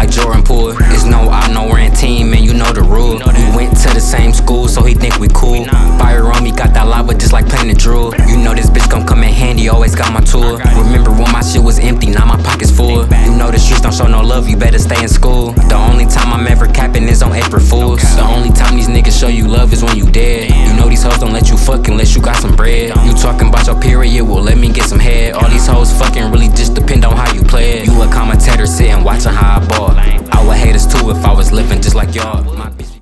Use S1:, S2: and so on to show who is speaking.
S1: like Jordan Poole. It's no out, no ran team, man, you know the rule. We went to the same school, so he think we cool. Fire on me, got that lava just like playing the drill. You know this bitch gon' come in handy, always got my tool. Remember when my shit was empty, now my pocket's full. You know the streets don't show no love, you better stay in school. The only time I'm ever capping is on April Fools. The only time these niggas show you love is when you dead. You know these hoes don't let you fuck unless you got some bread. You talking about your period, well let me get some head. All these hoes fucking really just depend on how you play it. You a commentator sitting watching how I ball. I would hate us too if I was living just like y'all.